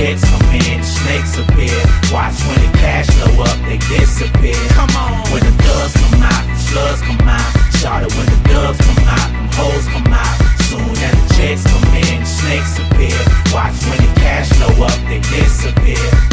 checks come in, the snakes appear. Watch when the cash flow up, they disappear. Come on. When the thugs come out, the slugs come out. Shout it when the dubs come out, them hoes come out. Soon as the checks come in, the snakes appear. Watch when the cash flow up, they disappear.